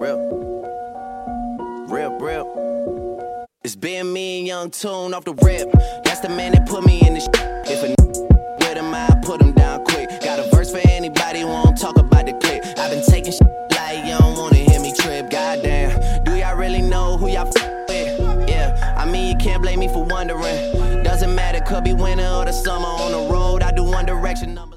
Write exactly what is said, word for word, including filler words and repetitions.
Real. Real, real. It's been me and Young Tune off the rip. That's the man that put me in this shit. If a n- with him, I put him down quick. Got a verse for anybody who won't talk about the clip. I've been taking shit like you don't wanna hear me trip. Goddamn, do y'all really know who y'all f- with? Yeah, I mean you can't blame me for wondering. Doesn't matter, could be winter or the summer. On the road, I do One Direction.